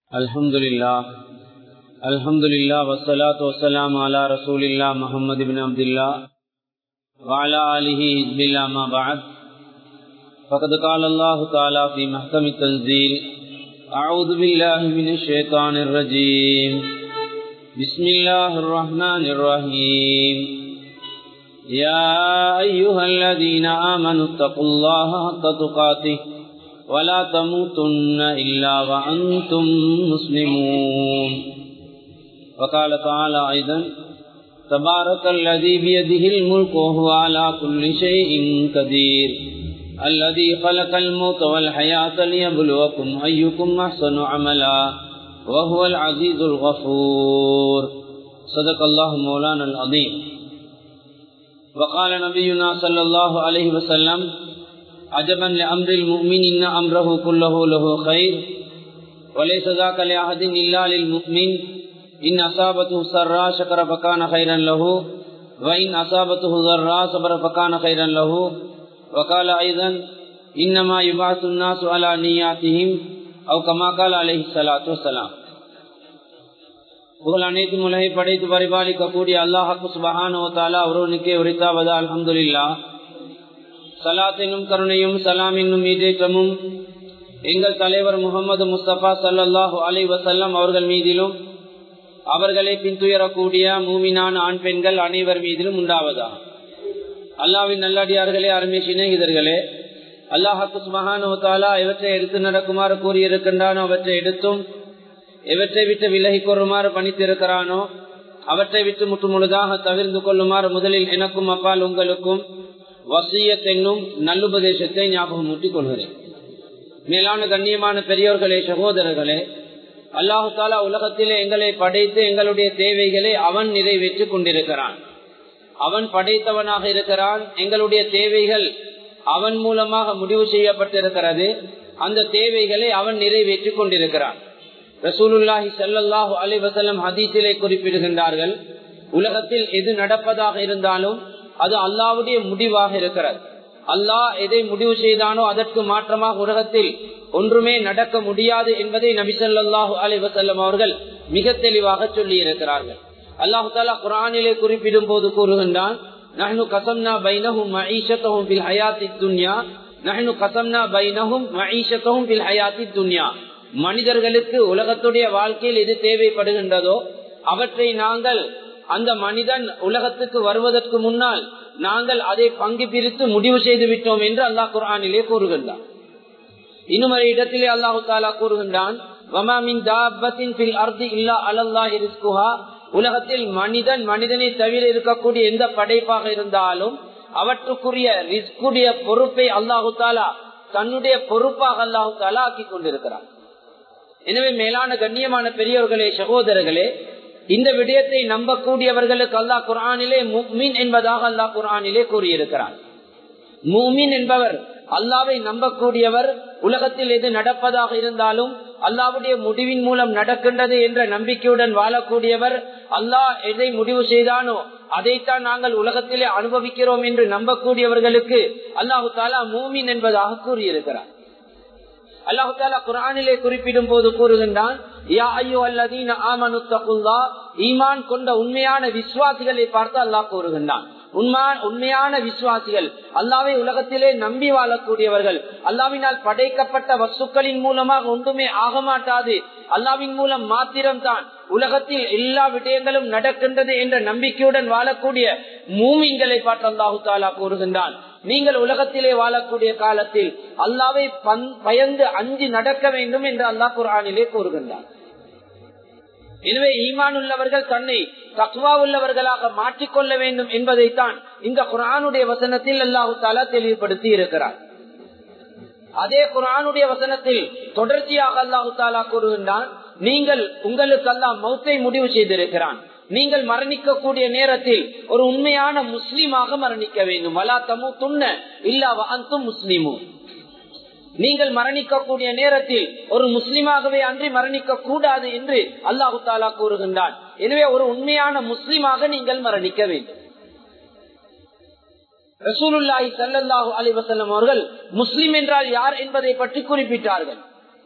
Alhamdulillah wassalatu wassalamu ala rasulillah Muhammad ibn Abdullah wa ala alihi hizbillah ma ba'd. Faqad qala Allah ta'ala fi mahkami tanzil. A'udhu billahi minash shaitanir rajim. Bismillahir rahmanir rahim. Ya ayyuhalladhina amanu taqullaha haqqa tuqatih ولا تموتن إلا وأنتم مسلمون. وقال تعالى أيضا تبارك الذي بيده الملك وهو على كل شيء قدير الذي خلق الموت والحياة ليبلوكم أيكم أحسن عملا وهو العزيز الغفور. صدق الله مولانا العظيم. وقال نبينا صلى الله عليه وسلم عجبا لأمر المؤمن إن أمره كله له خير وليس ذاك لأحد إلا للمؤمن إن أصابته سراء شكر فكان خيرا له وإن أصابته ضراء صبر فكان خيرا له. وقال أيضا إنما يبعث الناس على نياتهم أو كما قال عليه الصلاة والسلام. புகழ் அனைத்தும் உலகை படைத்து பரிபாலிக்கக்கூடிய அல்லாஹ் சுப்ஹானஹு வ தஆலா ஒருவனுக்கே உரித்தாவதா. அல்ஹம்துலில்லாஹ். சலாத் என்னும் கருணையும் சலாம் என்னும் ஈடேற்றமும் எங்கள் தலைவர் முகமது முஸ்தபா ஸல்லல்லாஹு அலைஹி வஸல்லம் அவர்கள் மீதிலும் அவர்களை பின்துயரக்கூடிய மூமினான ஆண் பெண்கள் அனைவர் மீதிலும் உண்டாவதா. அல்லாஹ்வின் நல்லடியார்களே, அருமை சிநேகிதர்களே, அல்லாஹ் சுப்ஹானஹு வ தஆலா எவற்றை எடுத்து நடக்குமாறு கூறியிருக்கின்றானோ அவற்றை எடுத்தும் எவற்றை விட்டு விலகி கொள்ளுமாறு பணித்திருக்கிறானோ அவற்றை விட்டு முற்று முழுதாக தவிர்த்து கொள்ளுமாறு முதலில் எனக்கும் அப்பால் உங்களுக்கும் வசியத் என்னும் நல்லுபதேசத்தை ஞாபகம் ஊட்டிக் கொள்கிறேன். மேலான கண்ணியமான பெரியோர்களே, சகோதரர்களே, அல்லாஹு தாலா உலகத்திலே எங்களை படைத்து எங்களுடைய தேவைகளை அவன் நிறைவேற்றிக் கொண்டிருக்கிறான். அவன் படைத்தவனாக இருக்கிறான். எங்களுடைய தேவைகள் அவன் மூலமாக முடிவு செய்யப்பட்டிருக்கிறது. அந்த தேவைகளை அவன் நிறைவேற்றிக் கொண்டிருக்கிறான். ரசூலுல்லாஹி ஸல்லல்லாஹு அலைஹி வஸல்லம் ஹதீஸிலே குறிப்பிடுகின்றார்கள், உலகத்தில் எது நடப்பதாக இருந்தாலும் அது அல்லாஹ்வுடைய முடிவாக இருக்கிறது. அல்லாஹ் எதை முடிவு செய்தானோ அதற்கு மாற்றமாக உலகத்தில் ஒன்றுமே நடக்க முடியாது என்பதை நபி ஸல்லல்லாஹு அலைஹி வஸல்லம் அவர்கள் மிக தெளிவாக சொல்லி இருக்கிறார்கள். அல்லாஹ் தஆலா குர்ஆனிலே குறிப்பிடும் போது கூறுகின்றான், நஹ்னு கஸம்னா பைனஹும் மஈஷத்தஹும் ஃபில் ஹயாத்தித் துன்யா நஹ்னு கஸம்னா பைனஹும் மஈஷத்தஹும் ஃபில் ஹயாத்தித் துன்யா. மனிதர்களுக்கு உலகத்துடைய வாழ்க்கையில் எது தேவைப்படுகின்றதோ அவற்றை நாங்கள் அந்த மனிதன் உலகத்துக்கு வருவதற்கு முன்னால் நாங்கள் அதை பங்கு பிரித்து முடிவு செய்து விட்டோம் என்று அல்லாஹ் குர்ஆனிலே கூறுகின்றான். இன்னும் ஒரு இடத்திலே அல்லாஹு தஆலா கூறுகின்றான், வமா மின் தாப்பத்தின் ஃபில் அர்தி இல்லா அலல்லாஹி ரிஸ்குஹா. உலகத்தில் மனிதனை தவிர இருக்கக்கூடிய எந்த படைப்பாக இருந்தாலும் அவற்றுக்குரிய ரிஸ்குடைய பொறுப்பை அல்லாஹு தஆலா தன்னுடைய பொறுப்பாக அல்லாஹு தஆலா ஆக்கி கொண்டிருக்கிறார். எனவே மேலான கண்ணியமான பெரியவர்களே, சகோதரர்களே, இந்த விடயத்தை நம்பக்கூடியவர்களுக்கு அல்லாஹ் குர்ஆனிலே முஃமின் என்பதாக அல்லாஹ் குர்ஆனிலே கூறியிருக்கிறார். முஃமின் என்பவர் அல்லாஹ்வை நம்பக்கூடியவர். உலகத்தில் எது நடப்பதாக இருந்தாலும் அல்லாஹ்வுடைய முடிவின் மூலம் நடக்கின்றது என்ற நம்பிக்கையுடன் வாழக்கூடியவர். அல்லாஹ் எதை முடிவு செய்தானோ அதைத்தான் நாங்கள் உலகத்திலே அனுபவிக்கிறோம் என்று நம்பக்கூடியவர்களுக்கு அல்லாஹு தஆலா முஃமின் என்பதாக கூறியிருக்கிறார். அல்லாஹ் தஆலா குர்ஆனிலே குறிப்பிடும் போது கூறுகின்றான், யா அய்யுஹல்லதீன ஆமனு தகுல்லாஹ். ஈமான் கொண்ட உண்மையான விசுவாசிகளை பார்த்து அல்லாஹ் கூறுகின்றான். உண்மையான விசுவாசிகள், அல்லாஹ்வை உலகத்திலே நம்பி வாழக்கூடியவர்கள், அல்லாஹ்வினால் படைக்கப்பட்ட வஸ்துக்களின் மூலமாக ஒன்றுமே ஆக மாட்டாது, அல்லாஹ்வின் மூலம் மாத்திரம்தான் உலகத்தில் எல்லா விடயங்களும் நடக்கின்றது என்ற நம்பிக்கையுடன் வாழக்கூடிய மூமின்களை பார்த்து அல்லாஹு தஆலா கூறுகின்றான், நீங்கள் உலகத்திலே வாழக்கூடிய காலத்தில் அல்லாஹ்வை பயந்து அஞ்சி நடக்க வேண்டும் என்று அல்லாஹ் குர்ஆனிலே கூறுகின்றான். எனவே ஈமான் உள்ளவர்கள் தன்னை தக்வா உள்ளவர்களாக மாற்றிக்கொள்ள வேண்டும் என்பதைத்தான் இந்த குர்ஆனுடைய வசனத்தில் அல்லாஹு தஆலா தெளிவுபடுத்தி இருக்கிறார். அதே குர்ஆனுடைய வசனத்தில் தொடர்ச்சியாக அல்லாஹு தஆலா கூறுகின்றான், நீங்கள் உங்களுக்கு அல்லாஹ் மௌத்தை முடிவு செய்திருக்கிறான். நீங்கள் மரணிக்கக்கூடிய நேரத்தில் ஒரு உண்மையான முஸ்லிமாக மரணிக்க வேண்டும். வலா தமூதுன்ன இல்லா வஅன்தும் முஸ்லிமூன். நீங்கள் மரணிக்கக்கூடிய நேரத்தில் ஒரு முஸ்லிமாகவே அன்றி மரணிக்க கூடாது என்று அல்லாஹு தஆலா கூறுகின்றான். எனவே ஒரு உண்மையான முஸ்லிமாக நீங்கள் மரணிக்க வேண்டும். ரசூலுல்லாஹி ஸல்லல்லாஹு அலைஹி வஸல்லம் அவர்கள் முஸ்லிம் என்றால் யார் என்பதை பற்றி குறிப்பிட்டார்கள்.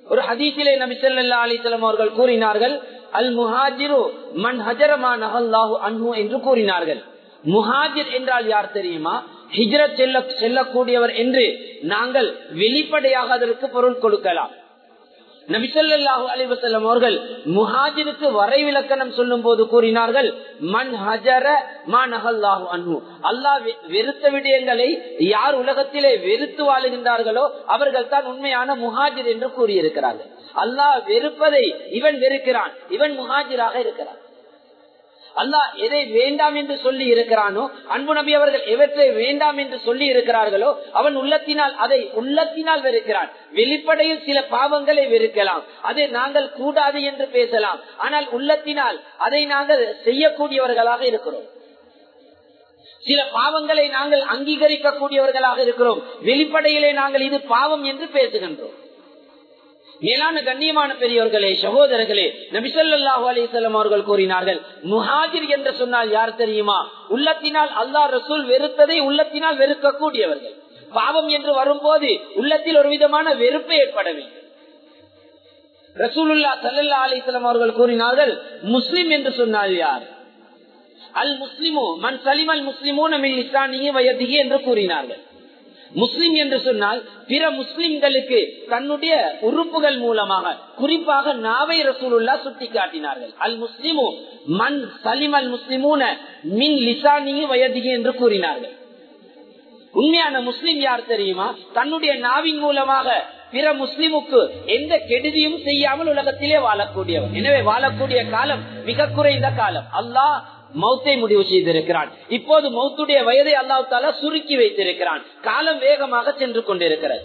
ஒரு ஹதீஸிலே நபி ஸல்லல்லாஹு அலைஹி வஸல்லம் அவர்கள் கூறினார்கள், அல் முஹாஜிரு மன் ஹஜர மா நஹல்லாஹு அன்ஹு என்று கூறினார்கள். முஹாஜிர் என்றால் யார் தெரியுமா? ஹிஜ்ரத் செல்லக்கூடியவர் என்று நாங்கள் வெளிப்படையாக அதற்கு பொருள் கொடுக்கலாம். நபி ஸல்லல்லாஹு அலைஹி வஸல்லம் அவர்கள் முஹாஜிருக்கு வரைவிலக்கணம் சொல்லும் போது கூறினார்கள், மன் ஹஜர மா நஹல்லாஹு அன்ஹு, அல்லாஹ் வெறுத்த விடயங்களை யார் உலகத்திலே வெறுத்து வாழுகின்றார்களோ அவர்கள் தான் உண்மையான முஹாஜிர் என்று கூறியிருக்கிறார்கள். அல்லாஹ் வெறுப்பதை இவன் வெறுக்கிறான், இவன் முஹாஜிராக இருக்கிறான். அல்லாஹ் எதை வேண்டாம் என்று சொல்லி இருக்கிறானோ, அன்பு நபி அவர்கள் எவற்றை வேண்டாம் என்று சொல்லி இருக்கிறார்களோ அவன் உள்ளத்தினால் வெறுக்கிறான். வெளிப்படையில் சில பாவங்களை வெறுக்கலாம், அதை நாங்கள் கூடாது என்று பேசலாம், ஆனால் உள்ளத்தினால் அதை நாங்கள் செய்யக்கூடியவர்களாக இருக்கிறோம். சில பாவங்களை நாங்கள் அங்கீகரிக்க கூடியவர்களாக இருக்கிறோம், வெளிப்படையிலே நாங்கள் இது பாவம் என்று பேசுகின்றோம். மேலான கண்ணியமான பெரியவர்களே, சகோதரர்களே, நபி ஸல்லல்லாஹு அலைஹி வஸல்லம் அவர்கள் கூறினார்கள், முஹாஜிர் என்று சொன்னால் யார் தெரியுமா? உள்ளத்தினால் அல்லாஹ் ரசூல் வெறுத்ததை உள்ளத்தினால் வெறுக்கக்கூடியவர்கள். பாவம் என்று வரும்போது உள்ளத்தில் ஒரு விதமான வெறுப்பு ஏற்பட வேண்டும். ரசூலுல்லாஹ் ஸல்லல்லாஹு அலைஹி வஸல்லம் அவர்கள் கூறினார்கள், முஸ்லிம் என்று சொன்னால் யார்? அல் முஸ்லிமு மன் சலிமல் முஸ்லிமூன மின் லிசானிஹி வ யதிஹி என்று கூறினார்கள். முஸ்லிம் என்று சொன்னால் பிற முஸ்லிம்களுக்கு தன்னுடைய உறுப்புகள் மூலமாக, குறிப்பாக நாவை ரசூலுல்லாஹ் சுட்டி காட்டினார்கள். அல் முஸ்லிமு மன் சலிமல் முஸ்லிமூன மின் லிசானிஹி வ யதிஹி என்று கூறினார்கள். உண்மையான முஸ்லிம் யார் தெரியுமா? தன்னுடைய நாவின் மூலமாக பிற முஸ்லிமுக்கு எந்த கெடுதியும் செய்யாமல் உலகத்திலே வாழக்கூடியவர். எனவே வாழக்கூடிய காலம் மிக குறைந்த காலம். அல்லாஹ் மௌத்தை முடிவு செய்திருக்கிறான். இப்போது மௌத்துடைய வயதை அல்லாஹ் தஆலா சுருக்கி வைத்திருக்கிறான். காலம் வேகமாக சென்று கொண்டிருக்கிறது.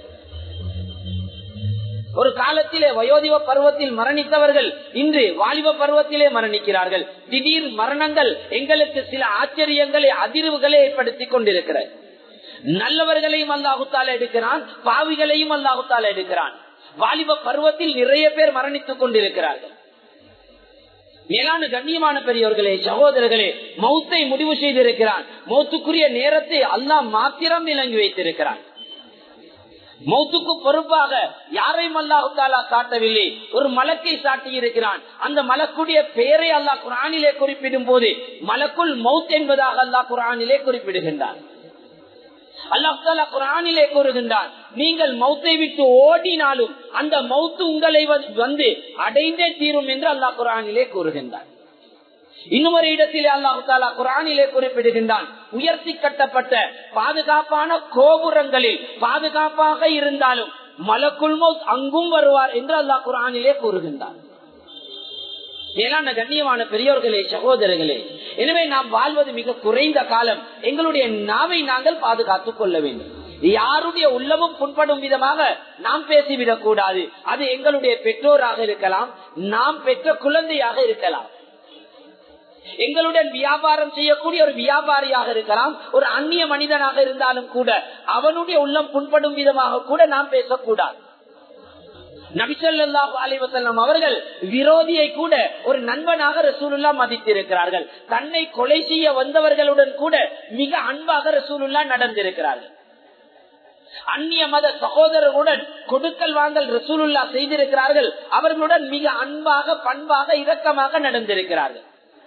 ஒரு காலத்திலே வயோதிப பருவத்தில் மரணித்தவர்கள் இன்று வாலிப பருவத்திலே மரணிக்கிறார்கள். திடீர் மரணங்கள் எங்களுக்கு சில ஆச்சரியங்களை, அதிர்வுகளை ஏற்படுத்திக் கொண்டிருக்கிறது. நல்லவர்களையும் அல்லாஹ் தஆலா எடுக்கிறான், பாவிகளையும் அல்லாஹ் தஆலா எடுக்கிறான். வாலிப பருவத்தில் நிறைய பேர் மரணித்துக் கொண்டிருக்கிறார்கள். மேலான கண்ணியமான பெரியவர்களே, சகோதரர்களே, மௌத்தை முடிவு செய்திருக்கிறான். மௌத்துக்குரிய நேரத்தை அல்லாஹ் மாத்திரம் விளங்கி வைத்திருக்கிறான். மௌத்துக்கு பொறுப்பாக யாரையும் அல்லாஹ் தஆலா காட்டவில்லை, ஒரு மலக்கை சாட்டி இருக்கிறான். அந்த மலக்குடைய பெயரை அல்லாஹ் குர்ஆனிலே குறிப்பிடும் போது மலக்குல் மௌத் என்பதாக அல்லாஹ் குர்ஆனிலே குறிப்பிடுகின்றான். அல்லாஹ் தஆலா குர்ஆனிலே கூறுகின்றான், நீங்கள் மௌத்தை விட்டு ஓடினாலும் அந்த மௌத்து உங்களை வந்து அடைந்தே தீரும் என்று அல்லாஹ் குர்ஆனிலே கூறுகின்றான். இன்னும் ஒரு இடத்திலே அல்லாஹ் தஆலா குர்ஆனிலே குறிப்பிடுகின்றான், உயர்த்தி கட்டப்பட்ட பாதுகாப்பான கோபுரங்களில் பாதுகாப்பாக இருந்தாலும் மலக்குல் மௌத் அங்கும் வருவார் என்று அல்லாஹ் குர்ஆனிலே கூறுகின்றான். மேலான கண்ணியமான பெரியோர்களே, சகோதரர்களே, எனவே நாம் வாழ்வது மிக குறைந்த காலம். எங்களுடைய நாவை நாங்கள் பாதுகாத்துக் கொள்ள வேண்டும். யாருடைய உள்ளமும் புண்படும் விதமாக நாம் பேசிவிடக் கூடாது. அது எங்களுடைய பெற்றோராக இருக்கலாம், நாம் பெற்ற குழந்தையாக இருக்கலாம், எங்களுடன் வியாபாரம் செய்யக்கூடிய ஒரு வியாபாரியாக இருக்கலாம், ஒரு அந்நிய மனிதனாக இருந்தாலும் கூட அவனுடைய உள்ளம் புண்படும் விதமாக கூட நாம் பேசக்கூடாது. நபி ஸல்லல்லாஹு அலைஹி வஸல்லம் அவர்கள் விரோதியை கூட ஒரு நண்பனாக ரசூலுல்லாஹ் மதித்திருக்கிறார்கள். தன்னை கொலை செய்ய வந்தவர்களுடன் கூட மிக அன்பாக ரசூலுல்லாஹ் நடந்திருக்கிறார்கள். அந்நிய மத சகோதரர்களுடன் கொடுக்கல் வாங்கல் ரசூலுல்லாஹ் செய்திருக்கிறார்கள். அவர்களுடன் மிக அன்பாக, பண்பாக, இரக்கமாக நடந்திருக்கிறார்கள்.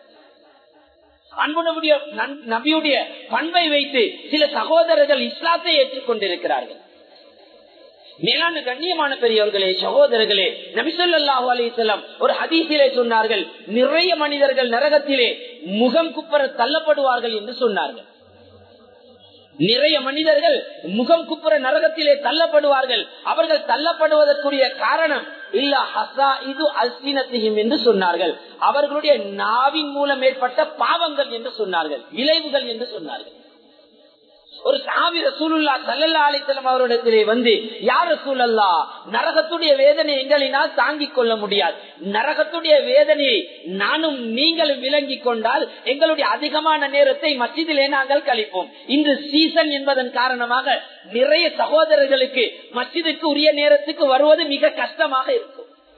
அன்பு நபியுடைய பண்பை வைத்து சில சகோதரர்கள் இஸ்லாத்தை ஏற்றுக்கொண்டிருக்கிறார்கள். மேலான கண்ணியமான பெரியவர்களே, சகோதரர்களே, நபி ஸல்லல்லாஹு அலைஹி வஸல்லம் ஒரு ஹதீஸிலே சொன்னார்கள், நிறைய மனிதர்கள் நரகத்திலே முகம் குப்புற தள்ளப்படுவார்கள் என்று சொன்னார்கள். நிறைய மனிதர்கள் முகம் குப்புற நரகத்திலே தள்ளப்படுவார்கள். அவர்கள் தள்ளப்படுவதற்குரிய காரணம் இல்லா ஹசா இது அல்சினத்திஹிம் என்று சொன்னார்கள். அவர்களுடைய நாவின் மூலம் ஏற்பட்ட பாவங்கள் என்று சொன்னார்கள், விளைவுகள் என்று சொன்னார்கள். ஒரு சஹாபி ரசூலுல்லாஹ் ஸல்லல்லாஹு அலைஹி வஸல்லம் அவரிடத்திலே வந்து, யா ரசூலல்லாஹ், நரகத்துடைய வேதனை எங்களினால் தாங்கிக் கொள்ள முடியாது. நரகத்துடைய வேதனையை நானும் நீங்களும் விளங்கிக் கொண்டால் எங்களுடைய அதிகமான நேரத்தை மஸ்ஜிதிலே நாங்கள் கழிப்போம். இன்று சீசன் என்பதன் காரணமாக நிறைய சகோதரர்களுக்கு மஸ்ஜிதுக்கு உரிய நேரத்துக்கு வருவது மிக கஷ்டமாக இருக்கும்.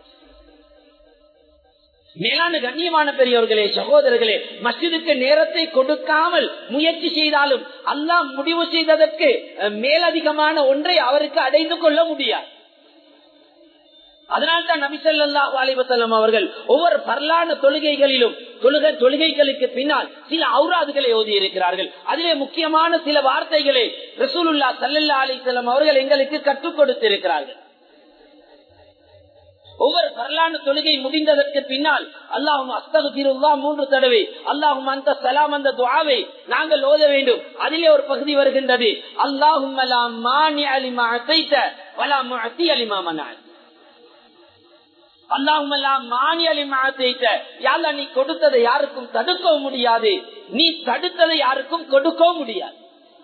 மேலான கண்ணியமான பெரியவர்களே, சகோதரர்களே, மஸ்ஜிதுக்கு நேரத்தை கொடுக்காமல் முயற்சி செய்தாலும் அல்லாஹ் முடிவு செய்ததற்கு மேலதிகமான ஒன்றை அவருக்கு அடைந்து கொள்ள முடியாது. அதனால்தான் நபி ஸல்லல்லாஹு அலைஹி வஸல்லம் அவர்கள் ஒவ்வொரு பரலான தொழுகைகளிலும் தொழுகைகளுக்கு பின்னால் சில ஔராதுகளை ஓதி இருக்கிறார்கள். அதிலே முக்கியமான சில வார்த்தைகளை ரசூலுல்லாஹ் ஸல்லல்லாஹு அலைஹி வஸல்லம் அவர்கள் எங்களுக்கு கற்றுக் கொடுத்திருக்கிறார்கள். ஒவ்வொரு பரலான தொழுகை முடிந்ததற்கு பின்னால் அல்லாஹும்ம அஸ்தக்ஃபிருல்லாஹ் 3 தடவை, அல்லாஹும்ம அன்த ஸலாம் அந்த துஆவை நாங்கள் ஓத வேண்டும். அதிலே ஒரு பகுதி வருகின்றது, அல்லாஹும்ம லா மானிஅ லிமா அதைத வலா முஅதிய லிமா மனஅ. அல்லாஹும்ம லா மானிஅ லிமா அதைத, யா அல்லாஹ் நீ கொடுத்ததை யாருக்கும் தடுக்கவும் முடியாது, நீ தடுத்ததை யாருக்கும் கொடுக்கவும் முடியாது.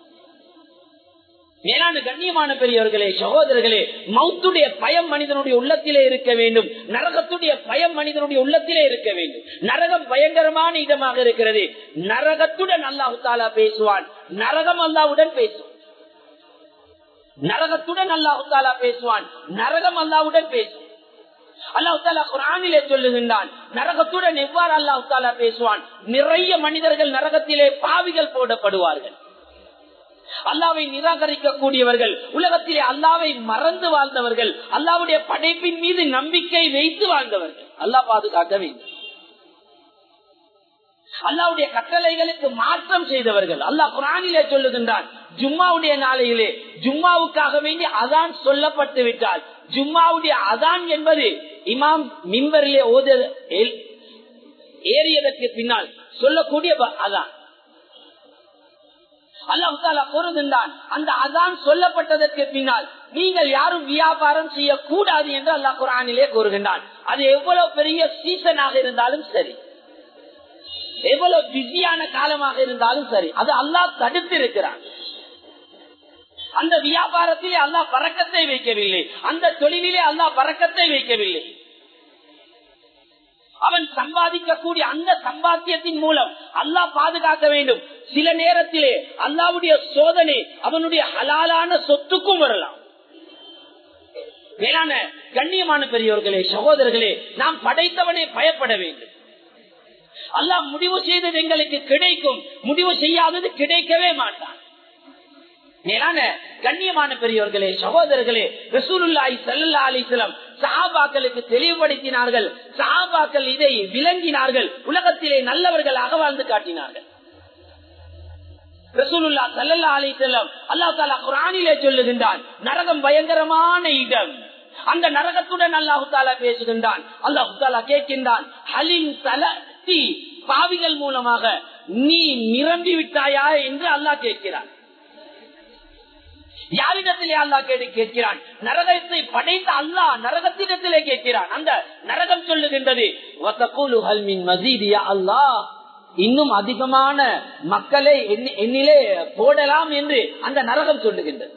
மேலான கண்ணியமான பெரியவர்களே, சகோதரர்களே, மௌத்துடைய பயம் மனிதனுடைய உள்ளத்திலே இருக்க வேண்டும். நரகத்துடைய பயம் மனிதனுடைய உள்ளத்திலே இருக்க வேண்டும். நரகம் பயங்கரமான இடமாக இருக்கிறது. நரகத்துடன் அல்லாஹ் தஆலா பேசுவான், நரகம் அல்லாஹ்வுடன் பேசும். நரகத்துடன் அல்லாஹ் தஆலா பேசுவான், நரகம் அல்லாஹ்வுடன் பேசும். அல்லாஹ் தஆலா குர்ஆனிலே சொல்லுகின்றான், நரகத்துடன் எவ்வாறு அல்லாஹ் தஆலா பேசுவான். நிறைய மனிதர்கள் நரகத்திலே பாவிகள் போடப்படுவார்கள். அல்லாவை நிராகரிக்க கூடியவர்கள், உலகத்திலே அல்லாவை மறந்து வாழ்ந்தவர்கள், அல்லாவுடைய படைப்பின் மீது நம்பிக்கை வைத்து வாழ்ந்தவர்கள். அல்லாஹ் பாதுகாக்க வேண்டும். அல்லாவுடைய கட்டளைகளுக்கு மாற்றம் செய்தவர்கள். அல்லாஹ் குர்ஆனிலே சொல்லுகின்றான், ஜும்மாவுடைய நாளையிலே ஜும்மாவுக்காக வேண்டி அதான் சொல்லப்பட்டு விட்டால், ஜும்மாவுடைய அதான் என்பது இமாம் மிம்பரிலே ஏறியதற்கு பின்னால் சொல்லக்கூடிய அதான். அல்லாஹ் தஆலா கூறுகின்றான், அந்த அதான் சொல்லப்பட்டதற்கு பின்னால் நீங்கள் யாரும் வியாபாரம் செய்யக்கூடாது என்று அல்லாஹ் குர்ஆனிலே கூறுகின்றான். அது எவ்வளவு பெரிய சீசனாக இருந்தாலும் சரி, எவ்வளவு பிஸியான காலமாக இருந்தாலும் சரி, அது அல்லாஹ் தடுத்திருக்கிறான். அந்த வியாபாரத்திலே அல்லாஹ் பரக்கத்தை வைக்கவில்லை, அந்த தொழிலிலே அல்லாஹ் பரக்கத்தை வைக்கவில்லை. அவன் சம்பாதிக்கக்கூடிய அந்த சம்பாத்தியத்தின் மூலம் அல்லாஹ் பாதுகாக்க வேண்டும். சில நேரத்திலே அல்லாஹ்வுடைய சோதனை அவனுடைய ஹலாலான சொத்துக்கும் வரலாம். மேலான கண்ணியமான பெரியோர்களே, சகோதரர்களே, நாம் படைத்தவனை பயப்பட வேண்டும். அல்லாஹ் முடிவு செய்தது எங்களுக்கு கிடைக்கும், முடிவு செய்யாதது கிடைக்கவே மாட்டான். மேலான கண்ணியமான பெரியோர்களே, சகோதரர்களே, ரசூலுல்லாஹி ஸல்லல்லாஹு அலைஹி வஸல்லம் சஹாபாக்களுக்கு தெளிவுபடுத்தினார்கள். சஹாபாக்கள் இதை விளங்கினார்கள், உலகத்திலே நல்லவர்களாக வாழ்ந்து காட்டினார்கள். ரசூலுல்லாஹி ஸல்லல்லாஹு அலைஹி வஸல்லம் அல்லாஹ் தஆலா குர்ஆனிலே சொல்லுகின்றான், நரகம் பயங்கரமான இடம். அந்த நரகத்துடன் அல்லாஹ் தஆலா பேசுகின்றான். அல்லாஹ் தஆலா கேட்கின்றான், ஹலின் தலதி, பாவிகள் மூலமாக நீ நிரம்பி விட்டாயா என்று அல்லாஹ் கேட்கிறான். யாரிடத்திலே அல்லாஹ் கேட்கிறான்? நரகத்தை படைத்த அல்லாஹ் நரகத்திடத்திலே கேட்கிறான். அந்த நரகம் சொல்லுகின்றது, வதகூலு ஹல் மின் மஸீத் யா அல்லாஹ், இன்னும் அதிகமான மக்களை என்னிலே போடலாம் என்று அந்த நரகம் சொல்லுகின்றது.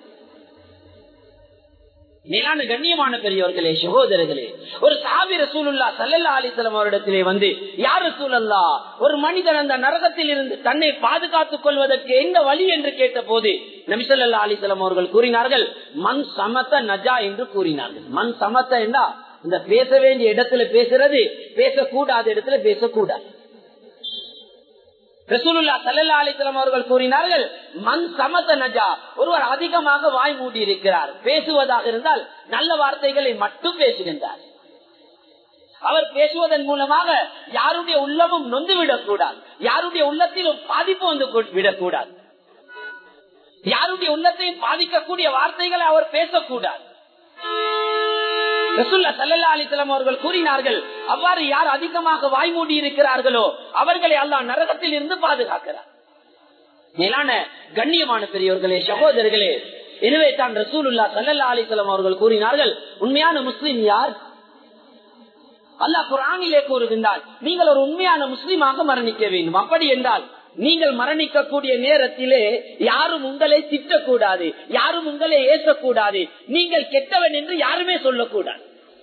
மேலான கண்ணியமான பெரியவர்களே, சகோதரர்களே, ஒரு சஹாபி ரசூலுல்லாஹ் ஸல்லல்லாஹு அலைஹி வஸல்லம் அவரிடத்திலே வந்து, யா ரசூலல்லாஹ், ஒரு மனிதன் அந்த நரகத்தில் இருந்து தன்னை பாதுகாத்துக் கொள்வதற்கு என்ன வழி என்று கேட்ட போது நபி ஸல்லல்லாஹு அலைஹி வஸல்லம் அவர்கள் கூறினார்கள், மன் சமத நஜா என்று கூறினார்கள். மன் சமத என்றா இந்த பேச வேண்டிய இடத்துல பேசுறது, பேசக்கூடாத இடத்துல பேசக்கூடாது. ரசூலுல்லாஹ் ஸல்லல்லாஹு அலைஹி வஸல்லம் அவர்கள் கூறினார்கள், மன் சமத நஜா, ஒருவர் அதிகமாக வாய் மூடி இருக்கிறார், பேசுவதாக இருந்தால் நல்ல வார்த்தைகளை மட்டும் பேசுகின்றார். அவர் பேசுவதன் மூலமாக யாருடைய உள்ளமும் நொந்து விடக்கூடாது, யாருடைய உள்ளத்திலும் பாதிப்பு வந்து விடக்கூடாது, யாருடைய உள்ளத்தையும் பாதிக்கக்கூடிய வார்த்தைகளை அவர் பேசக்கூடாது. ரசூலுல்லாஹ் ஸல்லல்லாஹு அலைஹி வஸல்லம் அவர்கள் கூறினார்கள், அவ்வாறு யார் அதிகமாக வாய் மூடி இருக்கிறார்களோ அவர்களை அல்லாஹ் நரகத்தில் இருந்து பாதுகாக்கிறார். மேலான கண்ணியமான பெரியவர்களே, சகோதரர்களே, எனவே தான் ரசூலுல்லாஹ் ஸல்லல்லாஹு அலைஹி வஸல்லம் அவர்கள் கூறினார்கள், உண்மையான முஸ்லிம் யார்? அல்லாஹ் குர்ஆனிலே கூறுகின்றார், நீங்கள் ஒரு உண்மையான முஸ்லிமாக மரணிக்க வேண்டும். அப்படி என்றால் நீங்கள் மரணிக்கக்கூடிய நேரத்திலே யாரும் உங்களை திட்டக்கூடாது, யாரும் உங்களை ஏசக்கூடாது, நீங்கள் கெட்டவன் என்று யாருமே சொல்லக்கூடாது.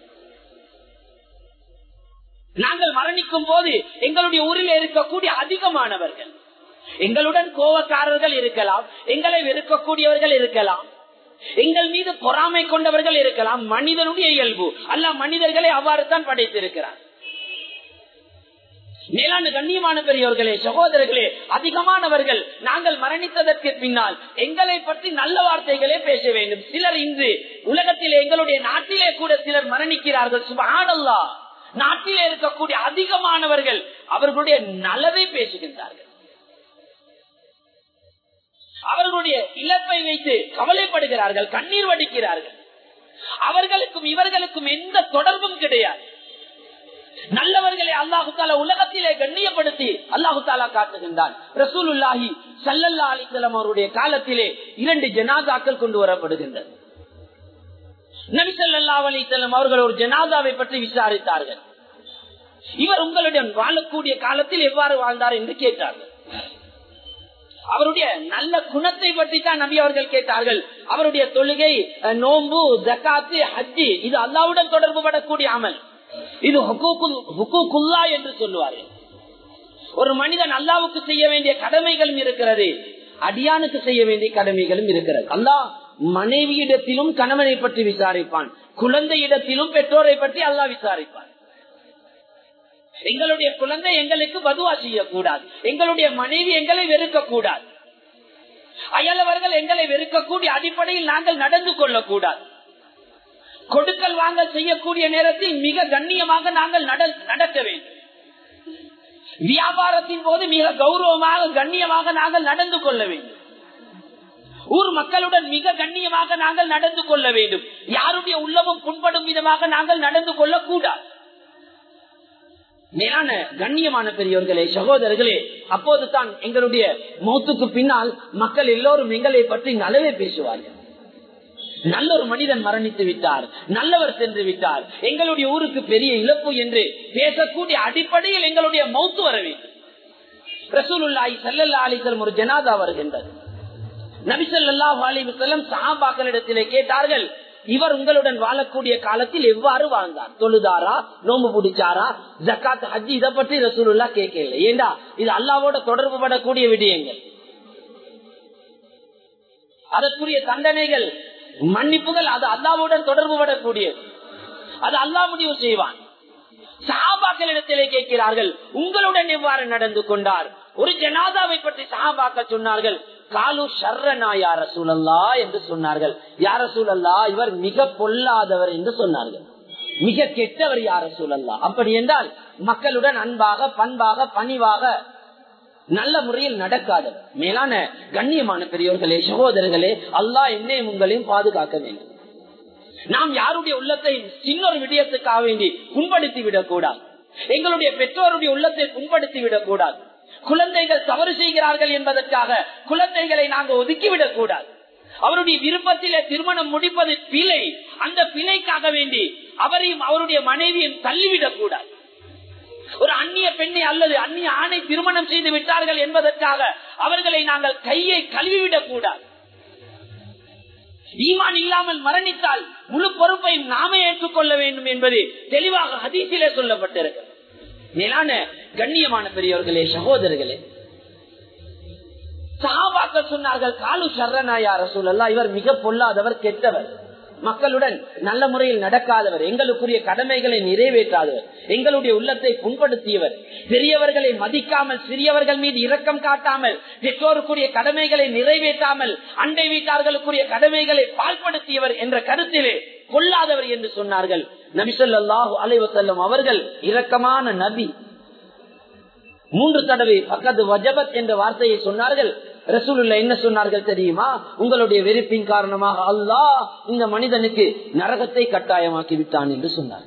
நாங்கள் மரணிக்கும் போது எங்களுடைய ஊரில் இருக்கக்கூடிய அதிகமானவர்கள், எங்களுடன் கோபக்காரர்கள் இருக்கலாம், எங்களை வெறுக்கக்கூடியவர்கள் இருக்கலாம், எங்கள் மீது பொறாமை கொண்டவர்கள் இருக்கலாம். மனிதனுடைய இயல்பு, அல்லாஹ் மனிதர்களை அவ்வாறு தான் படைத்திருக்கிறார். மேலான கண்ணியமான பெரியவர்களே, சகோதரர்களே, அதிகமானவர்கள் நாங்கள் மரணித்ததற்கு பின்னால் எங்களை பற்றி நல்ல வார்த்தைகளே பேச வேண்டும். சிலர் இன்று உலகத்திலே, எங்களுடைய நாட்டிலே கூட சிலர் மரணிக்கிறார்கள். சுப்ஹானல்லாஹ், நாட்டிலே இருக்கக்கூடிய அதிகமானவர்கள் அவர்களுடைய நலவை பேசுகின்றார்கள். அவர்களுடைய இழப்பை வைத்து கவலைப்படுகிறார்கள், கண்ணீர் வடிக்கிறார்கள். அவர்களுக்கும் இவர்களுக்கும் எந்த தொடர்பும் கிடையாது. நல்லவர்களை அல்லாஹு தஆலா உலகத்திலே கண்ணியப்படுத்தி அல்லாஹு தஆலா காட்டுகின்றான். ரசூலுல்லாஹி ஸல்லல்லாஹு அலைஹி வஸல்லம் அவருடைய காலத்திலே 2 ஜனாசாக்கள் கொண்டு வரப்படுகின்றன. நபி ஸல்லல்லாஹு அலைஹி வஸல்லம் அவர்கள் ஒரு ஜனாசாவை பற்றி விசாரித்தார்கள். இவர் உங்களுடன் வாழக்கூடிய காலத்தில் எவ்வாறு வாழ்ந்தார் என்று கேட்டார்கள். அவருடைய நல்ல குணத்தை பற்றி தான் நபி அவர்கள் கேட்டார்கள். அவருடைய தொழுகை, நோன்பு, ஜகாத்து, ஹஜ்ஜி, இது அல்லாஹ்வுடன் தொடர்பு படக்கூடிய அமல். இது ஹுகூகுல்லா என்று சொல்லுவார்கள். ஒரு மனிதன் அல்லாஹ்வுக்கு செய்ய வேண்டிய கடமைகளும் இருக்கிறது, அடியானுக்கு செய்ய வேண்டிய கடமைகளும் இருக்கிறது. அல்லாஹ் மனைவியிடத்திலும் கணவனை பற்றி விசாரிப்பான், குழந்தையிடத்திலும் பெற்றோரை பற்றி அல்லாஹ் விசாரிப்பான். எங்களுடைய குழந்தை எங்களுக்கு பதுவா செய்யக்கூடாது, எங்களுடைய மனைவி எங்களை வெறுக்க கூடாது, அயலவர்கள் எங்களை வெறுக்கக்கூடிய அடிப்படையில் நாங்கள் நடந்து கொள்ளக்கூடாது. கொடுக்கல் வாங்கல் செய்யக்கூடிய நேரத்தில் மிக கண்ணியமாக நாங்கள் நடக்க வேண்டும். வியாபாரத்தின் போது மிக கௌரவமாக கண்ணியமாக நாங்கள் நடந்து கொள்ள வேண்டும். ஊர் மக்களுடன் மிக கண்ணியமாக நாங்கள் நடந்து கொள்ள வேண்டும். யாருடைய உள்ளமும் புண்படும் விதமாக நாங்கள் நடந்து கொள்ளக்கூடாது. மேலான கண்ணியமான பெரியவர்களே, சகோதரர்களே, அப்போது தான் எங்களுடைய மௌத்துக்கு பின்னால் மக்கள் எல்லோரும் எங்களை பற்றி நலவே பேசுவார்கள். நல்ல ஒரு மனிதன் மரணித்து விட்டார், நல்லவர் சென்று விட்டார், எங்களுடைய ஊருக்கு பெரிய இழப்பு என்று பேசக்கூடிய அடிப்படையில் எங்களுடைய மௌத்து வர வேண்டும். ரசூலுல்லாஹி ஸல்லல்லாஹு அலைஹி வஸல்லம் ஒரு ஜனாதா வருகின்றது. நபி ஸல்லல்லாஹு அலைஹி வஸல்லம் சஹாபாக்களிடத்திலே கேட்டார்கள், இவர் உங்களுடன் வாழக்கூடிய காலத்தில் எவ்வாறு வாழ்ந்தார்? தொழுதாரா, நோம்பு பிடிச்சாரா, ஜகாத், ஹஜ், இதை பற்றி ரசூலுல்லாஹ் கேட்கல. ஏண்டா இது அல்லாஹ்வோட தொடர்பு படக்கூடிய விடயங்கள். அதற்குரிய தண்டனைகள், மன்னிப்புகள், அது அல்லாஹ்வுடன் தொடர்பு படக்கூடியது. அது அல்லாஹ் முடிவு செய்வான். சஹாபாக்களிடத்திலே கேட்கிறார்கள், உங்களுடன் எவ்வாறு நடந்து கொண்டார்? ஒரு ஜனாதாவை பற்றி சஹாபாக்கள் சொன்னார்கள். காலு ஷர்ரனா யா ரசூலல்லாஹ் என்று சொன்னார்கள். யா ரசூலல்லாஹ், இவர் மிக பொல்லாதவர் என்று சொன்னார்கள். மிக கெட்டவர் யா ரசூலல்லாஹ். அப்படி என்றால் மக்களுடன் அன்பாக, பண்பாக, பணிவாக, நல்ல முறையில் நடக்காது. மேலான கண்ணியமான பெரியோர்களே, சகோதரர்களே, அல்லாஹ் என்னையும் உங்களையும் பாதுகாக்க வேண்டும். நாம் யாருடைய உள்ளத்தை சின்னொரு விடயத்துக்காக வேண்டி புண்படுத்தி விடக்கூடாது. எங்களுடைய பெற்றோருடைய உள்ளத்தை புண்படுத்தி விடக்கூடாது. குழந்தைகள் தவறு செய்கிறார்கள் என்பதற்காக குழந்தைகளை நாங்கள் ஒதுக்கிவிடக் கூடாது. அவருடைய விருப்பத்திலே திருமணம் முடிப்பது பிழை. அந்த பிழைக்காக வேண்டி அவரையும் அவருடைய மனைவியும் தள்ளிவிடக் கூடாது. ஒரு அந்நிய பெண்ணை அல்லது அந்நிய ஆணை திருமணம் செய்து விட்டார்கள் என்பதற்காக அவர்களை நாங்கள் கையை கழுவிவிடக் கூடாது. ஈமான் இல்லாமல் மரணித்தால் முழு பொறுப்பையும் நாமே ஏற்றுக்கொள்ள வேண்டும் என்பது தெளிவாக ஹதீஸிலே சொல்லப்பட்டிருக்கிறது. மேலான கண்ணியமான பெரியவர்களே, சகோதரர்களே, சஹாபாக்கள் சொன்னார்கள், காலு ஷர்ரனா யா ரசூலல்லாஹ், இவர் மிக பொல்லாதவர், கெட்டவர், மக்களுடன் நல்ல முறையில் நடக்காதவர், எங்களுக்குரிய கடமைகளை நிறைவேற்றாதவர், எங்களுடைய உள்ளத்தை புண்படுத்தியவர், பெரியவர்களை மதிக்காமல், சிறியவர்கள் மீது இரக்கம் காட்டாமல், பெற்றோருக்குரிய கடமைகளை நிறைவேற்றாமல், அண்டை வீட்டார்களுக்குரிய கடமைகளை பால்படுத்தியவர் என்ற கருத்திலே கொள்ளாதவர் என்று சொன்னார்கள். நபி ஸல்லல்லாஹு அலைஹி வஸல்லம் அவர்கள் இரக்கமான நபி. 3 தடவை ஃபக்கத் வஜபத் என்ற வார்த்தையை சொன்னார்கள். ரசூலுல்லாஹ் என்ன சொன்னார்கள் தெரியுமா? உங்களுடைய வெறுப்பின் காரணமாக அல்லாஹ் இந்த மனிதனுக்கு நரகத்தை கட்டாயமாக்கி விட்டான் என்று சொன்னார்.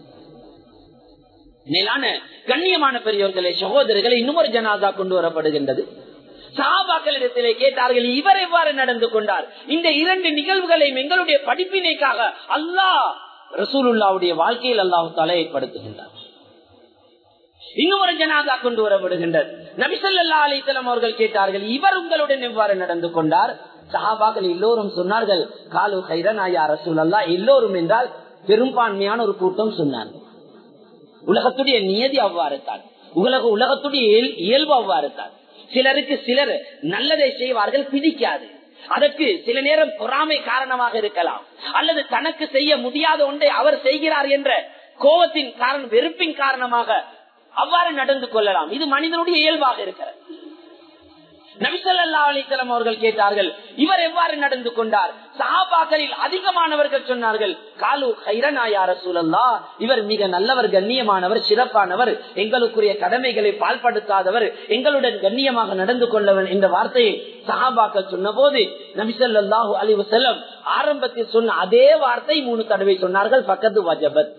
மேலான கண்ணியமான பெரியவர்களே, சகோதரர்களை, இன்னொரு ஜனாதா கொண்டு வரப்படுகின்றது. சஹாபாக்களிடத்திலே கேட்டார்கள், இவர் எவ்வாறு நடந்து கொண்டார்? இந்த 2 நிகழ்வுகளையும் எங்களுடைய படிப்பினைக்காக அல்லாஹ் ரசூலுல்லாஹ்வுடைய வாழ்க்கையில் அல்லாஹ் தஆலா ஏற்படுத்துகின்றார். இன்னொரு ஜனாதா கொண்டு வரப்படுகின்றது. நபி ஸல்லல்லாஹு அலைஹி வஸல்லம் அவர்கள் கேட்டார்கள், இவர் உங்களுடன் எவ்வாறு நடந்து கொண்டார்? சஹாபாக்கள் எல்லோரும் சொன்னார்கள், காலு கைரனா யா ரசூலல்லாஹ். எல்லோரும் என்றால் பெரும்பான்மையான ஒரு கூட்டம் சொன்னார்கள். உலகத்துடைய நியதி அவ்வாறு தான், உலகத்துடைய இயல்பு அவ்வாறு தான். சிலருக்கு சிலர் நல்லதை செய்வார்கள், பிடிக்காது. அதற்கு சில நேரம் பொறாமை காரணமாக இருக்கலாம், அல்லது தனக்கு செய்ய முடியாத ஒன்றை அவர் செய்கிறார் என்ற கோபத்தின் காரணம், வெறுப்பின் காரணமாக அவ்வாறு நடந்து கொள்ளலாம். இது மனிதனுடைய இயல்பாக இருக்கிறது. நபி ஸல்லல்லாஹு அலைஹி வஸல்லம் அவர்கள் கேட்டார்கள், இவர் எவ்வாறு நடந்து கொண்டார்? சஹாபாக்களில் அதிகமானவர்கள் சொன்னார்கள், காலு கைரனா யா ரசூலல்லாஹ், இவர் மிக நல்லவர், கண்ணியமானவர், சிறப்பானவர், எங்களுக்குரிய கடமைகளை பால்படுத்தாதவர், எங்களுடன் கண்ணியமாக நடந்து கொள்ளவர் என்ற வார்த்தையை சஹாபாக்கள் சொன்ன போது நபி ஸல்லல்லாஹு அலைஹி வஸல்லம் ஆரம்பத்தில் சொன்ன அதே வார்த்தை 3 தடவை சொன்னார்கள். ஃபக்கது வஜபத்.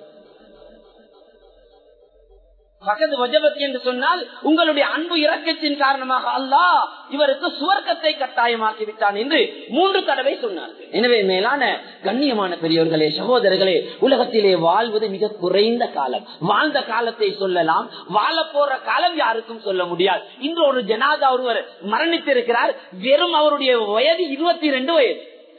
பக்கத்து வஜபத் என்று சொன்னால் உங்களுடைய அன்பு இரக்கத்தின் காரணமாக அல்லாஹ் இவருக்கு சுவர்க்கத்தை கட்டாயமாக்கி விட்டான் என்று 3 தடவை சொன்னார்கள். எனவே மேலான கண்ணியமான பெரியோர்களே, சகோதரர்களே, உலகத்திலே வாழ்வது மிக குறைந்த காலம். வாழ்ந்த காலத்தை சொல்லலாம், வாழ போற காலம் யாருக்கும் சொல்ல முடியாது. இன்று ஒரு ஜனாதா ஒருவர் மரணித்திருக்கிறார். வெறும் அவருடைய வயது 22 வயது.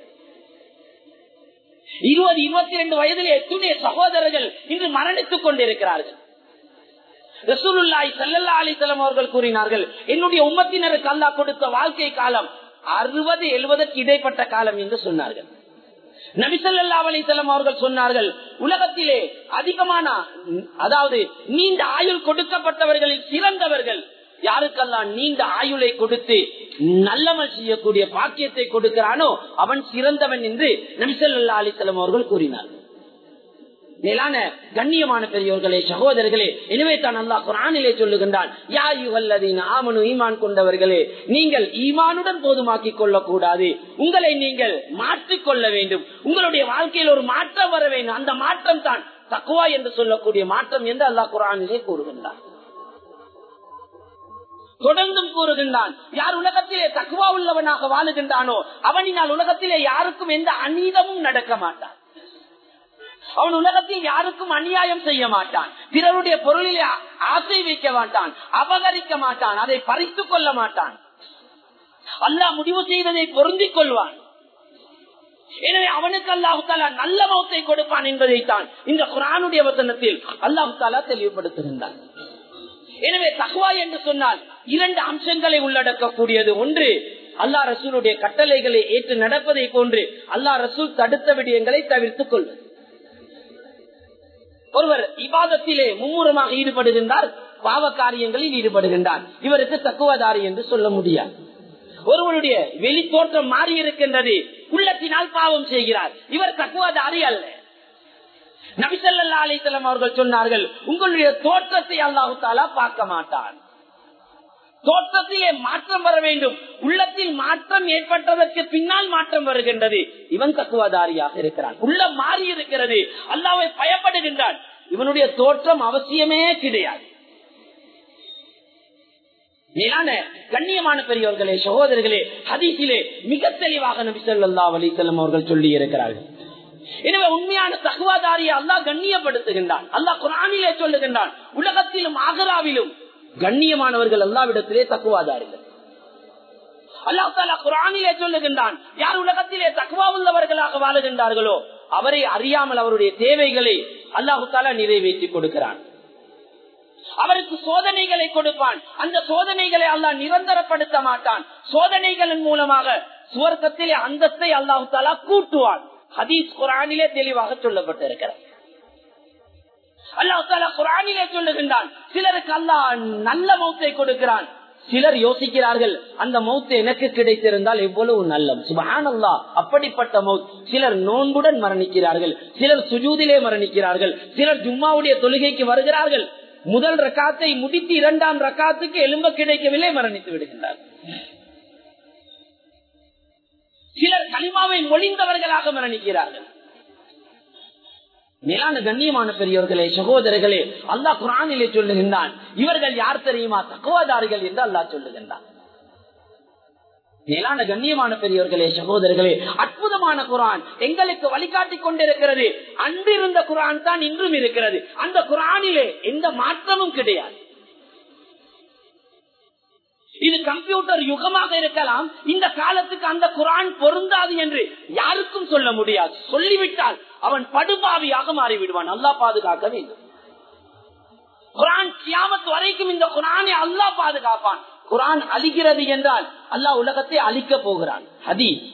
22 வயதில் எத்தனை சகோதரர்கள் இன்று மரணித்துக் கொண்டிருக்கிறார்கள். ரசூலுல்லாஹி ஸல்லல்லாஹு அலைஹி வஸல்லம் அவர்கள் கூறினார்கள், என்னுடைய உம்மத்தினருக்கு அல்லாஹ் கொடுத்த வாழ்க்கை காலம் 60-70 இடைப்பட்ட காலம் என்று சொன்னார்கள். நபி ஸல்லல்லாஹு அலைஹி வஸல்லம் அவர்கள் சொன்னார்கள், உலகத்திலே அதிகமான அதாவது நீண்ட ஆயுள் கொடுக்கப்பட்டவர்களில் சிறந்தவர்கள் யாருக்கெல்லாம் நீண்ட ஆயுளை கொடுத்து நல்லமல் செய்யக்கூடிய பாக்கியத்தை கொடுக்கிறானோ அவன் சிறந்தவன் என்று நபி ஸல்லல்லாஹு அலைஹி வஸல்லம் அவர்கள் கூறினார்கள். மேலான கண்ணியமான பெரியோர்களே, சகோதரர்களே, எனவே தான் அல்லாஹ் குர்ஆனிலே சொல்லுகின்றான், யா அய்யுஹல்லதீன ஆமனு, ஈமான் கொண்டவர்களே, நீங்கள் ஈமானுடன் போதுமாக்கிக் கொள்ளக் கூடாது, உங்களை நீங்கள் மாற்றிக் கொள்ள வேண்டும். உங்களுடைய வாழ்க்கையில் ஒரு மாற்றம் வர வேண்டும். அந்த மாற்றம் தான் தக்வா என்று சொல்லக்கூடிய மாற்றம் என்று அல்லாஹ் குர்ஆனிலே கூறுகின்றான். தொடர்ந்தும் கூறுகின்றான், யார் உலகத்திலே தக்வா உள்ளவனாக வாழுகின்றானோ அவனினால் உலகத்திலே யாருக்கும் எந்த அநீதமும் நடக்க மாட்டான். அவன் உலகத்தில் யாருக்கும் அநியாயம் செய்ய மாட்டான். பிறருடைய பொருளிலே ஆசை வைக்க மாட்டான், அபகரிக்க மாட்டான், அதை பறித்துக் கொள்ள மாட்டான். அல்லாஹ் முடிவு செய்வதை பொருந்திக் கொள்வான். எனவே அவனுக்கு அல்லாஹு தஆலா நல்ல மௌத்தை கொடுப்பான் என்பதைத்தான் இந்த குர்ஆனுடைய வசனத்தில் அல்லாஹு தஆலா தெளிவுபடுத்துகின்றான். எனவே தக்வா என்று சொன்னால் 2 அம்சங்களை உள்ளடக்கக்கூடியது. ஒன்று, அல்லாஹ் ரசூலுடைய கட்டளைகளை ஏற்று நடப்பதை போன்று அல்லாஹ் ரசூல் தடுத்த விடயங்களை தவிர்த்துக் கொள்வது. ஒருவர் இபாதத்திலே மும்முரமாக ஈடுபடுகின்றார், பாவ காரியங்களில் ஈடுபடுகின்றார், இவருக்கு தக்குவதாரி என்று சொல்ல முடியாது. ஒருவருடைய வெளி தோற்றம் மாறி இருக்கின்றது, உள்ளத்தினால் பாவம் செய்கிறார், இவர் தக்குவதாரி அல்ல. நபி ஸல்லல்லாஹு அலைஹி வஸல்லம் அவர்கள் சொன்னார்கள், உங்களுடைய தோற்றத்தை அல்லாஹ் தஆலா பார்க்க மாட்டான். தோற்றத்திலே மாற்றம் வர வேண்டும். உள்ளத்தில் மாற்றம் ஏற்பட்டதற்கு பின்னால் மாற்றம் வருகின்றது, இவன் தக்குவதாரியாக இருக்கிறான். உள்ளம் மாறி இருக்கிறது, அல்லாஹ்வை பயப்படுகின்றான், இவனுடைய தோற்றம் அவசியமே கிடையாது. மேலான கண்ணியமான பெரியோர்களே, சகோதரர்களே, ஹதீஸிலே மிக தெளிவாக நபி ஸல்லல்லாஹு அலைஹி வஸல்லம் அவர்கள் சொல்லி இருக்கிறார்கள். எனவே உண்மையான தக்வாதாரியை அல்லாஹ் கண்ணியப்படுத்துகின்றான். அல்லாஹ் குர்ஆனிலே சொல்லுகின்றான், உலகத்திலும் ஆகிராவிலும் கண்ணியமானவர்கள் அல்லாஹ்விடத்திலே தக்வாதாரிகள். அல்லாஹ் தஆலா குர்ஆனிலே சொல்லுகின்றான், யார் உலகத்திலே தக்வா உள்ளவர்களாக வாழுகின்றார்களோ அவரை அறியாமல் அவருடைய தேவைகளை அல்லாஹ் தஆலா நிறைவேற்றி கொடுக்கிறான். அவருக்கு சோதனைகளை கொடுப்பான். அந்த சோதனைகளை அல்லாஹ் நிரந்தரப்படுத்த மாட்டான். சோதனைகளின் மூலமாக சுவர்க்கத்திலே அந்தஸ்தை அல்லாஹ் தஆலா கூட்டுவான். ஹதீஸ் குர்ஆனிலே தெளிவாக சொல்லப்பட்டிருக்கிறது. அல்லாஹ் தஆலா குர்ஆனிலே சொல்லுகின்றான், சிலருக்கு அல்லாஹ் நல்ல மௌத்தை கொடுக்கிறான். சிலர் யோசிக்கிறார்கள், அந்த மௌத்து எனக்கு கிடைத்திருந்தால் எவ்வளவு நல்லம். சுப்ஹானல்லாஹ், அப்படிப்பட்ட மௌத். சிலர் நோன்புடன் மரணிக்கிறார்கள், சிலர் சுஜூதிலே மரணிக்கிறார்கள், சிலர் ஜும்மாவுடைய தொழுகைக்கு வருகிறார்கள், முதல் ரக்காத்தை முடித்து 2ஆம் ரக்காத்துக்கு எலும்ப கிடைக்கவில்லை, மரணித்து விடுகின்றார். சிலர் கலிமாவை மொழிந்தவர்களாக மரணிக்கிறார்கள். மேலான கண்ணியமான பெரியோர்களே, சகோதரர்களே, அல்லாஹ் குர்ஆனிலே சொல்லுகின்றான், இவர்கள் யார் தெரியுமா? தக்வாதாரிகள் என்று அல்லாஹ் சொல்லுகின்றான். மேலான கண்ணியமான பெரியோர்களே, சகோதரர்களே, அற்புதமான குர்ஆன் எங்களுக்கு வழிகாட்டிக் கொண்டிருக்கிறது. அன்றிருந்த குர்ஆன் தான் இன்றும் இருக்கிறது. அந்த குர்ஆனிலே எந்த மாற்றமும் கிடையாது. இது கம்ப்யூட்டர் யுகமாக இருக்கலாம், இந்த காலத்துக்கு அந்த குர்ஆன் பொருந்தாது என்று யாருக்கும் சொல்ல முடியாது. சொல்லிவிட்டால் அவன் படுபாவியாக மாறிவிடுவான். அல்லாஹ் பாதுகாக்க வேண்டும். குர்ஆன் கியாமத் வரைக்கும் இந்த குர்ஆனை அல்லாஹ் பாதுகாப்பான். குர்ஆன் அழிகிறது என்றால் அல்லாஹ் உலகத்தை அழிக்க போகிறான். ஹதீஸ்.